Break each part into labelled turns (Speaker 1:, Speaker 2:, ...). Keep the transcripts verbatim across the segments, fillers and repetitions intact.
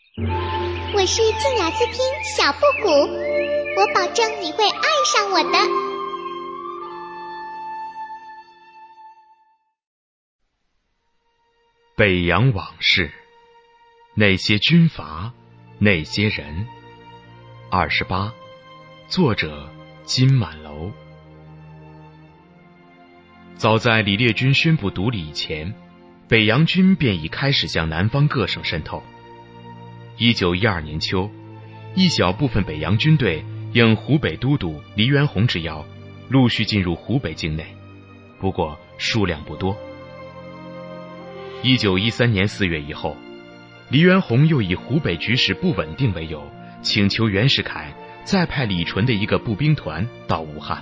Speaker 1: 我是静雅思汀小复古，我保证你会爱上我的。
Speaker 2: 北洋往事，那些军阀，那些人。二十八，作者金满楼。早在李烈钧宣布独立以前，北洋军便已开始向南方各省渗透。一九一二年秋，一小部分北洋军队应湖北都督黎元洪之邀，陆续进入湖北境内，不过数量不多。一九一三年四月以后，黎元洪又以湖北局势不稳定为由，请求袁世凯再派李纯的一个步兵团到武汉。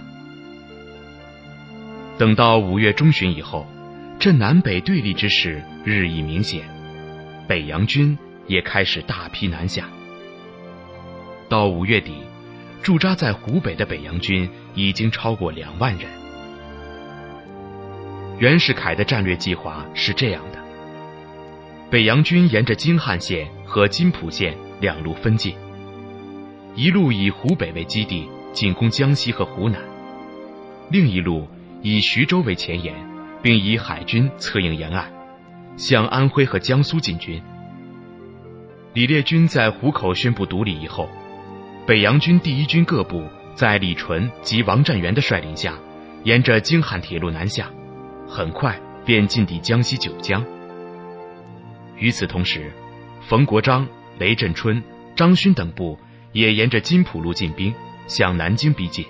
Speaker 2: 等到五月中旬以后，这南北对立之势日益明显，北洋军也开始大批南下。到五月底，驻扎在湖北的北洋军已经超过两万人。袁世凯的战略计划是这样的：北洋军沿着京汉线和津浦线两路分进，一路以湖北为基地进攻江西和湖南，另一路以徐州为前沿，并以海军策应沿岸，向安徽和江苏进军。李烈钧在湖口宣布独立以后，北洋军第一军各部在李纯及王占元的率领下，沿着京汉铁路南下，很快便进抵江西九江。与此同时，冯国璋、雷震春、张勋等部也沿着津浦路进兵，向南京逼近。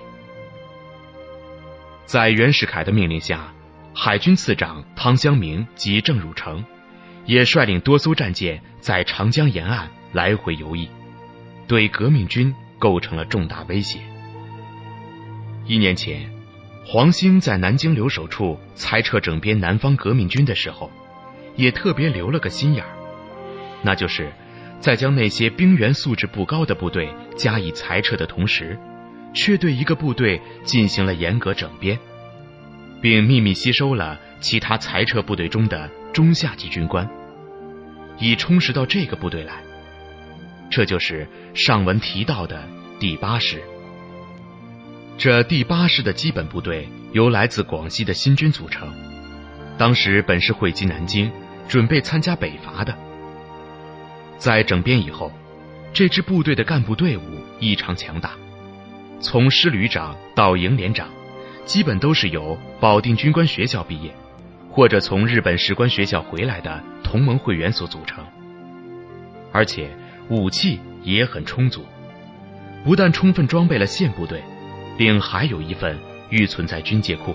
Speaker 2: 在袁世凯的命令下，海军次长汤湘明及郑汝成也率领多艘战舰在长江沿岸来回游弋，对革命军构成了重大威胁。一年前，黄兴在南京留守处裁撤整编南方革命军的时候，也特别留了个心眼儿，那就是在将那些兵员素质不高的部队加以裁撤的同时，却对一个部队进行了严格整编，并秘密吸收了其他裁撤部队中的中下级军官，以充实到这个部队来。这就是上文提到的第八师。这第八师的基本部队由来自广西的新军组成，当时本是汇集南京，准备参加北伐的。在整编以后，这支部队的干部队伍异常强大，从师旅长到营连长，基本都是由保定军官学校毕业，或者从日本士官学校回来的同盟会员所组成。而且武器也很充足，不但充分装备了现部队，另还有一份预存在军械库。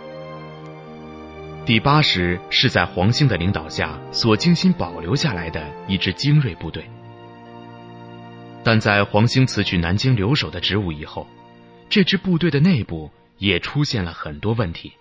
Speaker 2: 第八师是在黄兴的领导下所精心保留下来的一支精锐部队，但在黄兴辞去南京留守的职务以后，这支部队的内部也出现了很多问题。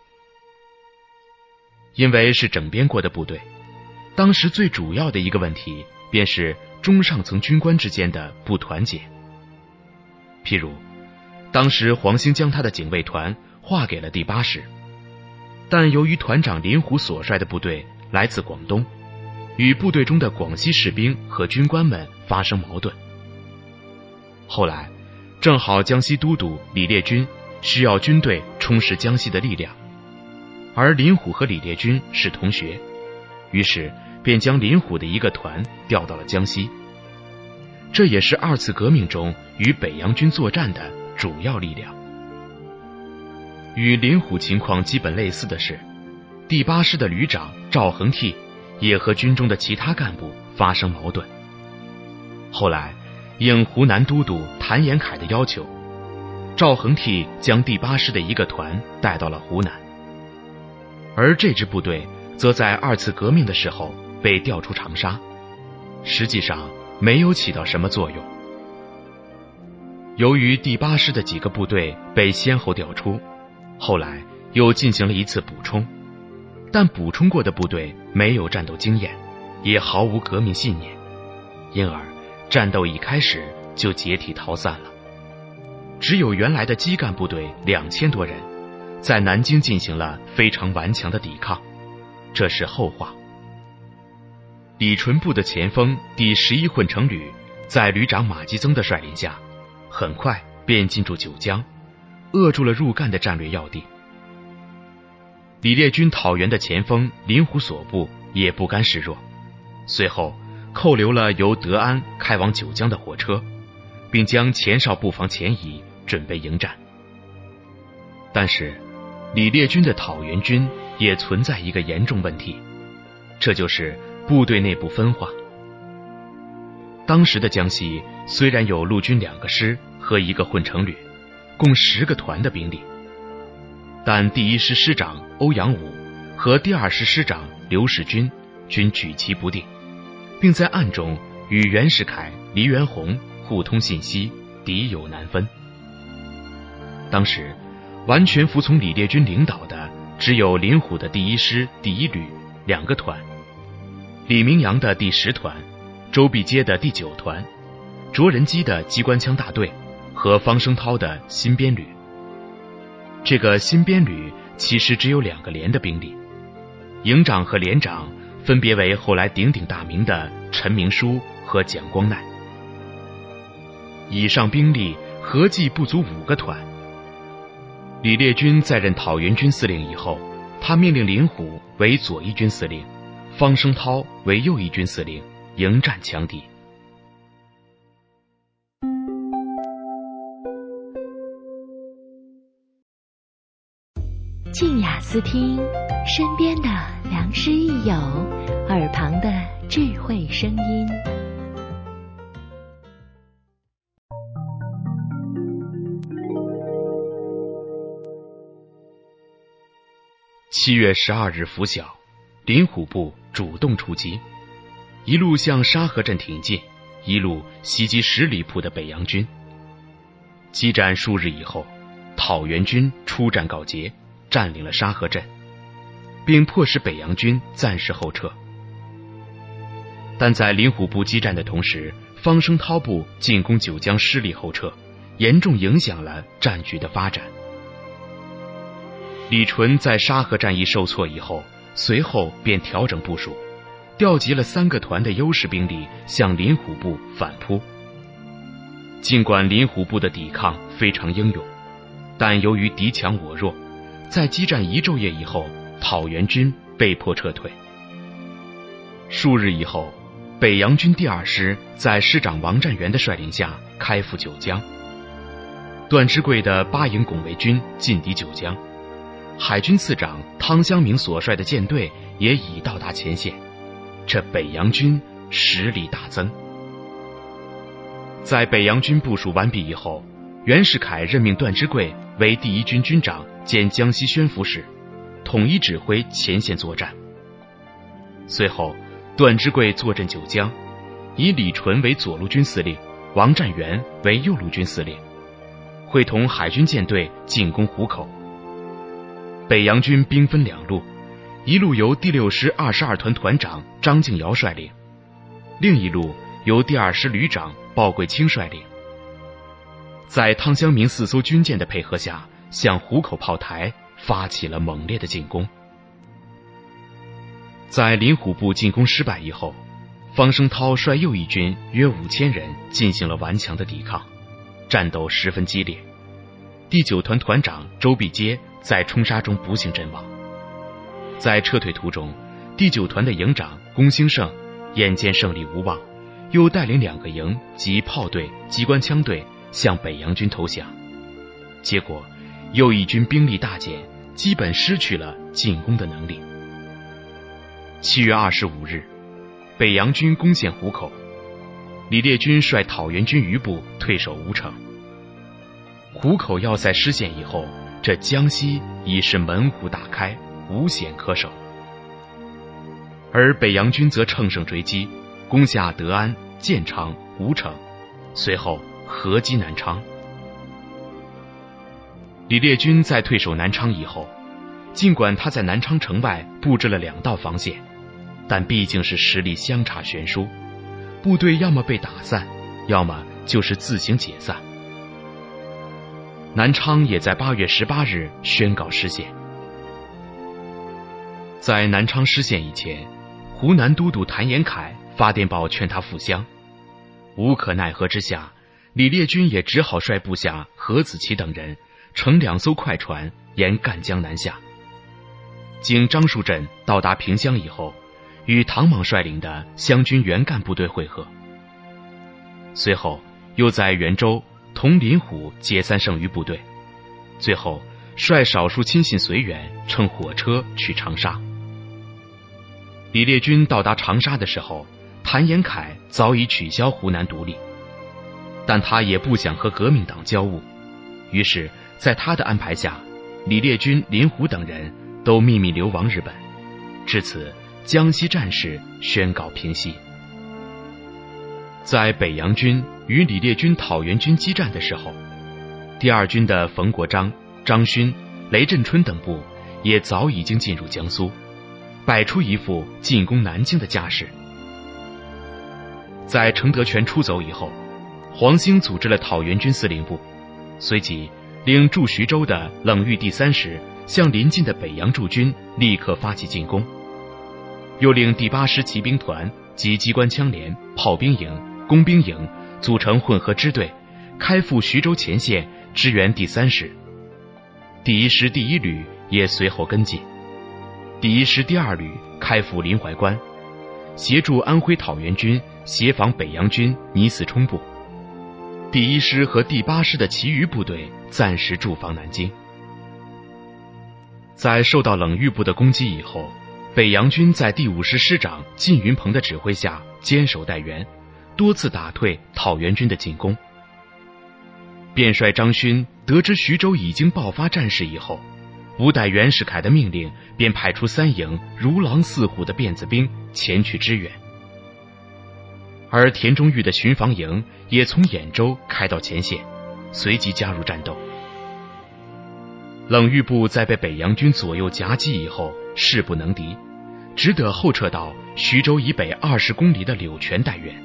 Speaker 2: 因为是整编过的部队，当时最主要的一个问题便是中上层军官之间的不团结。譬如当时黄兴将他的警卫团划给了第八师，但由于团长林虎所率的部队来自广东，与部队中的广西士兵和军官们发生矛盾。后来正好江西都督李烈钧需要军队充实江西的力量，而林虎和李烈钧是同学，于是便将林虎的一个团调到了江西。这也是二次革命中与北洋军作战的主要力量。与林虎情况基本类似的是，第八师的旅长赵恒惕也和军中的其他干部发生矛盾。后来应湖南都督谭延闿的要求，赵恒惕将第八师的一个团带到了湖南，而这支部队则在二次革命的时候被调出长沙，实际上没有起到什么作用。由于第八师的几个部队被先后调出，后来又进行了一次补充，但补充过的部队没有战斗经验，也毫无革命信念，因而战斗一开始就解体逃散了。只有原来的基干部队两千多人，在南京进行了非常顽强的抵抗，这是后话。 李纯部的前锋第十一混成旅在旅长马继增的率领下，很快便进驻九江，扼住了入赣的战略要地。李烈军讨袁的前锋林虎所部也不甘示弱，随后扣留了由德安开往九江的火车，并将前哨布防前移，准备迎战。但是李烈军的讨袁军也存在一个严重问题，这就是部队内部分化。当时的江西虽然有陆军两个师和一个混成旅，共十个团的兵力，但第一师师长欧阳武和第二师师长刘世军均举棋不定，并在暗中与袁世凯、黎元洪互通信息，敌友难分。当时完全服从李烈军领导的只有林虎的第一师第一旅两个团，李明阳的第十团，周必阶的第九团，卓仁基的机关枪大队和方声涛的新编旅。这个新编旅其实只有两个连的兵力，营长和连长分别为后来鼎鼎大名的陈明书和蒋光鼐。以上兵力合计不足五个团。李烈军在任讨袁军司令以后，他命令林虎为左翼军司令，方声涛为右翼军司令，迎战强敌。
Speaker 3: 静雅思听，身边的良师益友，耳旁的智慧声音。
Speaker 2: 七月十二日拂晓，林虎部主动出击，一路向沙河镇挺进，一路袭击十里铺的北洋军。激战数日以后，讨袁军出战告捷，占领了沙河镇，并迫使北洋军暂时后撤。但在林虎部激战的同时，方声涛部进攻九江失利后撤，严重影响了战局的发展。李纯在沙河战役受挫以后，随后便调整部署，调集了三个团的优势兵力向林虎部反扑。尽管林虎部的抵抗非常英勇，但由于敌强我弱，在激战一昼夜以后，讨袁军被迫撤退。数日以后，北洋军第二师在师长王占元的率领下开赴九江，段芝贵的八营拱卫军进抵九江，海军次长汤湘明所率的舰队也已到达前线，这北洋军实力大增。在北洋军部署完毕以后，袁世凯任命段芝贵为第一军军长兼江西宣抚使，统一指挥前线作战。随后段芝贵坐镇九江，以李纯为左路军司令，王占元为右路军司令，会同海军舰队进攻湖口。北洋军兵分两路，一路由第六师二十二团团长张敬尧率领，另一路由第二师旅长鲍贵清率领。在汤湘明四艘军舰的配合下，向湖口炮台发起了猛烈的进攻。在林虎部进攻失败以后，方声涛率右翼军约五千人进行了顽强的抵抗，战斗十分激烈。第九团团长周必阶在冲杀中不幸阵亡。在撤退途中，第九团的营长龚兴盛眼见胜利无望，又带领两个营及炮队、机关枪队向北洋军投降。结果右翼军兵力大减，基本失去了进攻的能力。七月二十五日，北洋军攻陷湖口，李烈军率讨袁军余部退守吴城。湖口要塞失陷以后，这江西已是门户大开，无险可守。而北洋军则乘胜追击，攻下德安、建昌、吴城，随后合击南昌。李烈军在退守南昌以后，尽管他在南昌城外布置了两道防线，但毕竟是实力相差悬殊，部队要么被打散，要么就是自行解散。南昌也在八月十八日宣告失陷。在南昌失陷以前， 湖南都督谭延闿发电报劝他赴湘，无可奈何之下，李烈钧也只好率部下何子奇等人乘两艘快船沿赣江南下，经樟树镇到达萍乡以后，与唐莽率领的湘军援赣部队会合，随后又在袁州同林虎解散剩余部队，最后率少数亲信随员乘火车去长沙。李烈钧到达长沙的时候，谭延闿早已取消湖南独立，但他也不想和革命党交恶，于是在他的安排下，李烈钧、林虎等人都秘密流亡日本，至此江西战事宣告平息。在北洋军与李烈钧讨袁军激战的时候，第二军的冯国璋、张勋、雷震春等部也早已经进入江苏，摆出一副进攻南京的架势。在程德全出走以后，黄兴组织了讨袁军司令部，随即领驻徐州的冷豫第三师向临近的北洋驻军立刻发起进攻，又令第八师骑兵团及机关枪连、炮兵营、工兵营组成混合支队，开赴徐州前线支援第三师。第一师第一旅也随后跟进，第一师第二旅开赴临淮关，协助安徽讨袁军协防北洋军倪嗣冲部。第一师和第八师的其余部队暂时驻防南京。在受到冷豫部的攻击以后，北洋军在第五师师长靳云鹏的指挥下坚守待援，多次打退讨袁军的进攻。便帅张勋得知徐州已经爆发战事以后，不待袁世凯的命令，便派出三营如狼似虎的辫子兵前去支援。而田中玉的巡防营也从兖州开到前线，随即加入战斗。冷豫部在被北洋军左右夹击以后势不能敌，只得后撤到徐州以北二十公里的柳泉待援。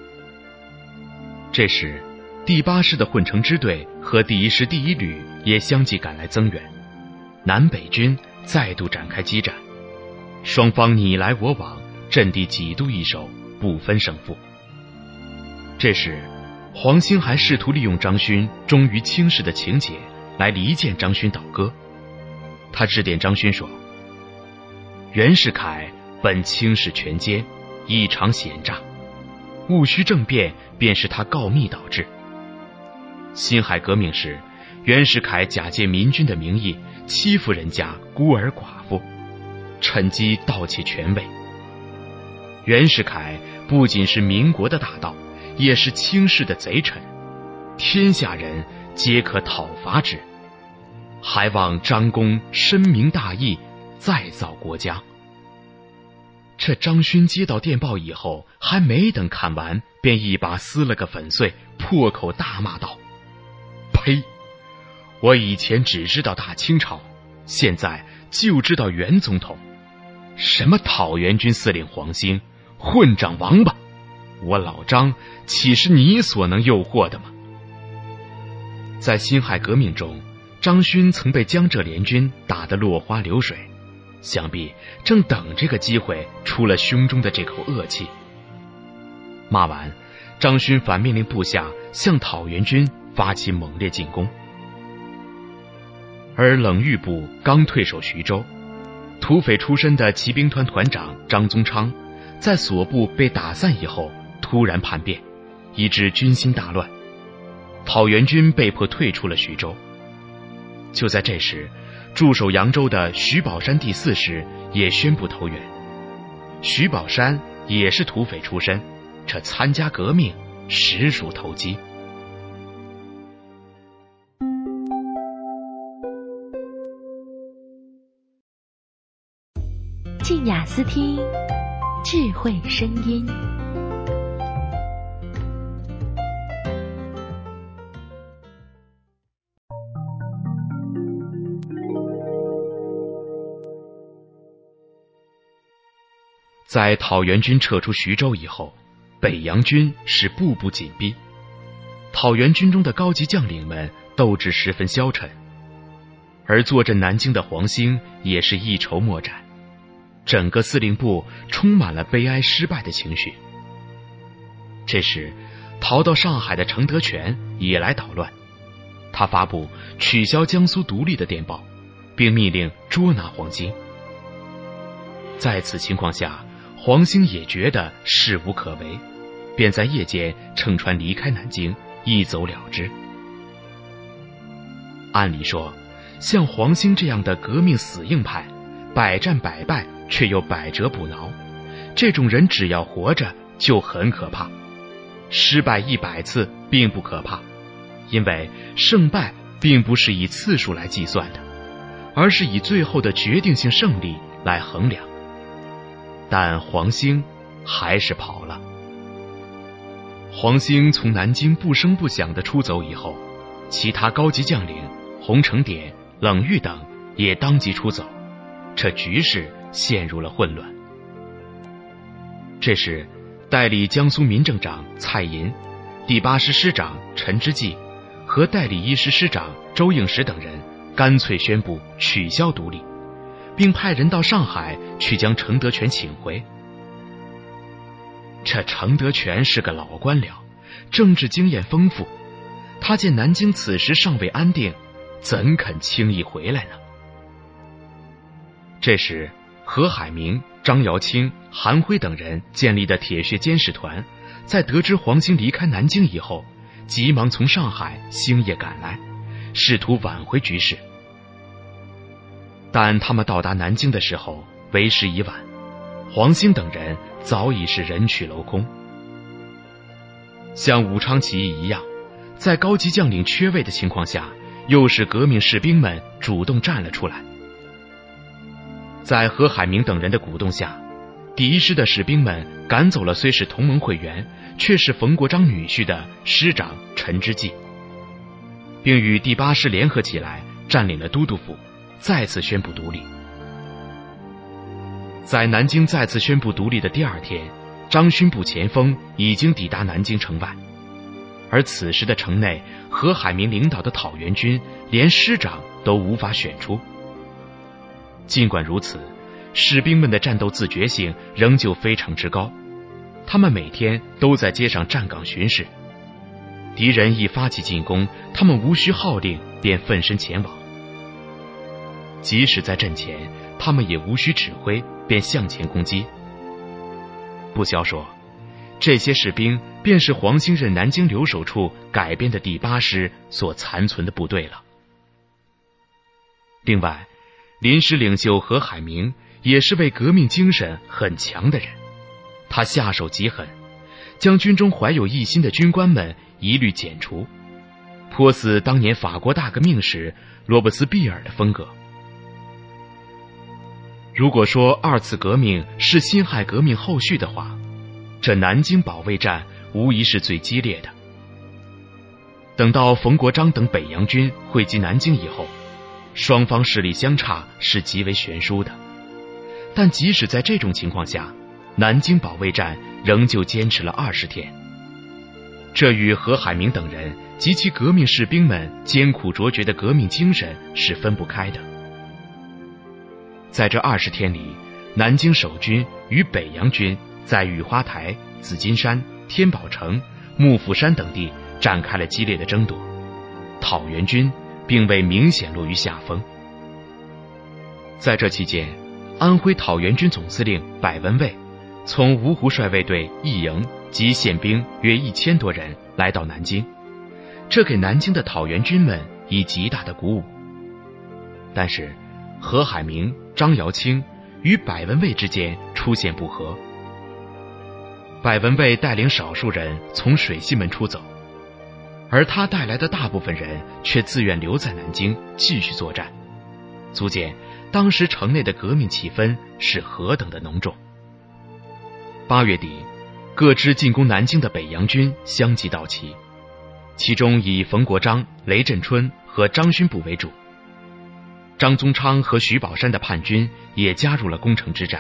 Speaker 2: 这时第八师的混成支队和第一师第一旅也相继赶来增援，南北军再度展开激战，双方你来我往，阵地几度易手，不分胜负。这时黄兴还试图利用张勋忠于清室的情节来离间张勋倒戈。他致电张勋说，袁世凯本清室权奸，异常险诈，戊戌政变便是他告密导致。辛亥革命时，袁世凯假借民军的名义欺负人家孤儿寡妇，趁机盗窃权位。袁世凯不仅是民国的大盗，也是清室的贼臣，天下人皆可讨伐之，还望张公深明大义，再造国家。这张勋接到电报以后，还没等看完，便一把撕了个粉碎，破口大骂道，呸！我以前只知道大清朝，现在就知道袁总统，什么讨袁军司令黄兴，混账王八，我老张岂是你所能诱惑的吗？在辛亥革命中，张勋曾被江浙联军打得落花流水，想必正等这个机会出了胸中的这口恶气。骂完，张勋反命令部下向讨袁军发起猛烈进攻。而冷豫部刚退守徐州，土匪出身的骑兵团团长张宗昌在所部被打散以后突然叛变，以致军心大乱，讨袁军被迫退出了徐州。就在这时，驻守扬州的徐宝山第四师也宣布投袁。徐宝山也是土匪出身，这参加革命实属投机。
Speaker 3: 静雅思听，智慧声音。
Speaker 2: 在讨袁军撤出徐州以后，北洋军是步步紧逼，讨袁军中的高级将领们斗志十分消沉，而坐镇南京的黄兴也是一筹莫展。 整个司令部充满了悲哀失败的情绪。这时，逃到上海的程德全也来捣乱，他发布取消江苏独立的电报，并密令捉拿黄兴。在此情况下，黄兴也觉得事无可为，便在夜间乘船离开南京，一走了之。按理说，像黄兴这样的革命死硬派，百战百败却又百折不挠，这种人只要活着就很可怕。失败一百次并不可怕，因为胜败并不是以次数来计算的，而是以最后的决定性胜利来衡量。但黄兴还是跑了。黄兴从南京不声不响地出走以后，其他高级将领洪承典、冷玉等也当即出走，这局势陷入了混乱。这时，代理江苏民政长蔡寅、第八师师长陈之济和代理一师师长周应时等人干脆宣布取消独立，并派人到上海去将程德全请回。这程德全是个老官僚，政治经验丰富，他见南京此时尚未安定，怎肯轻易回来呢？这时，何海明、张瑶卿、韩辉等人建立的铁血监视团，在得知黄兴离开南京以后，急忙从上海星夜赶来，试图挽回局势。但他们到达南京的时候，为时已晚，黄兴等人早已是人去楼空。像武昌起义一样，在高级将领缺位的情况下，又是革命士兵们主动站了出来。在何海明等人的鼓动下，第一师的士兵们赶走了虽是同盟会员，却是冯国璋女婿的师长陈之济，并与第八师联合起来占领了都督府，再次宣布独立。在南京再次宣布独立的第二天，张勋部前锋已经抵达南京城外，而此时的城内，何海明领导的讨袁军连师长都无法选出。尽管如此，士兵们的战斗自觉性仍旧非常之高，他们每天都在街上站岗巡视，敌人一发起进攻，他们无需号令便奋身前往。即使在阵前，他们也无需指挥便向前攻击。不消说，这些士兵便是黄兴任南京留守处改编的第八师所残存的部队了。另外，临时领袖何海明也是位革命精神很强的人，他下手极狠，将军中怀有异心的军官们一律剪除，颇似当年法国大革命时罗伯斯庇尔的风格。如果说二次革命是辛亥革命后续的话，这南京保卫战无疑是最激烈的。等到冯国璋等北洋军汇集南京以后，双方势力相差是极为悬殊的，但即使在这种情况下，南京保卫战仍旧坚持了二十天。这与何海明等人及其革命士兵们艰苦卓绝的革命精神是分不开的。在这二十天里，南京守军与北洋军在雨花台、紫金山、天宝城、幕府山等地展开了激烈的争夺，讨袁军并未明显落于下风。在这期间，安徽讨袁军总司令百文蔚从芜湖帅卫队一营及宪兵约一千多人来到南京，这给南京的讨袁军们以极大的鼓舞。但是何海明、张瑶卿与百文蔚之间出现不和，百文蔚带领少数人从水西门出走，而他带来的大部分人却自愿留在南京继续作战，足见当时城内的革命气氛是何等的浓重。八月底，各支进攻南京的北洋军相继到齐，其中以冯国璋、雷震春和张勋部为主，张宗昌和徐宝山的叛军也加入了攻城之战。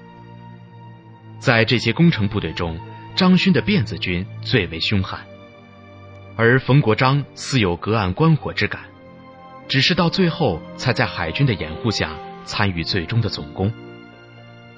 Speaker 2: 在这些攻城部队中，张勋的辫子军最为凶悍，而冯国璋似有隔岸观火之感，只是到最后才在海军的掩护下参与最终的总攻。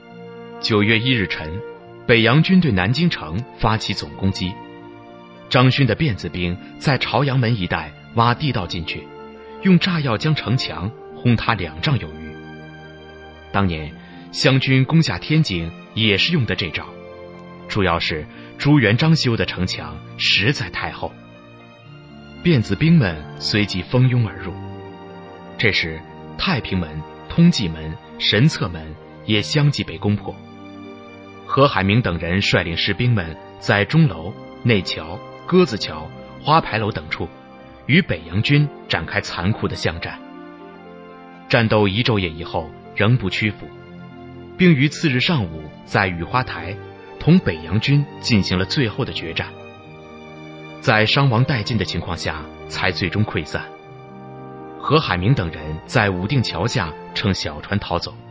Speaker 2: 九月一日晨，北洋军对南京城发起总攻击。张勋的辫子兵在朝阳门一带挖地道进去，用炸药将城墙轰塌两丈有余。当年湘军攻下天津也是用的这招，主要是朱元璋修的城墙实在太厚。辫子兵们随即蜂拥而入，这时太平门、通济门、神策门也相继被攻破。何海明等人率领士兵们在钟楼、内桥、鸽子桥、花牌楼等处与北洋军展开残酷的巷战。战斗一昼夜以后仍不屈服，并于次日上午在雨花台同北洋军进行了最后的决战，在伤亡殆尽的情况下才最终溃散。何海明等人在武定桥下乘小船逃走。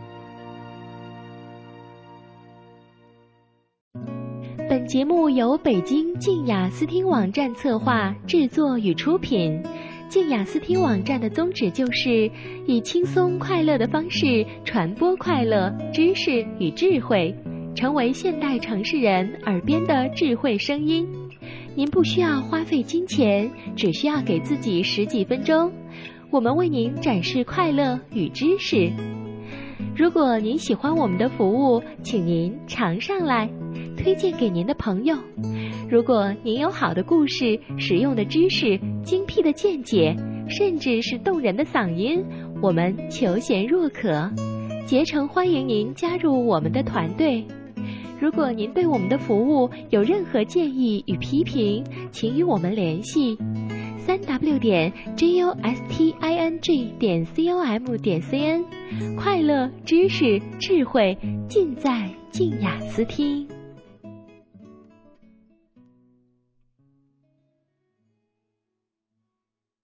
Speaker 3: 本节目由北京静雅思听网站策划、制作与出品。静雅思听网站的宗旨就是以轻松快乐的方式传播快乐、知识与智慧，成为现代城市人耳边的智慧声音。您不需要花费金钱，只需要给自己十几分钟，我们为您展示快乐与知识。如果您喜欢我们的服务，请您常上来，推荐给您的朋友。如果您有好的故事、实用的知识、精辟的见解，甚至是动人的嗓音，我们求贤若渴，竭诚欢迎您加入我们的团队。如果您对我们的服务有任何建议与批评，请与我们联系三 w 点 j u s t i n g 点 c o m 点 c n， 快乐、知识、智慧尽在静雅思听。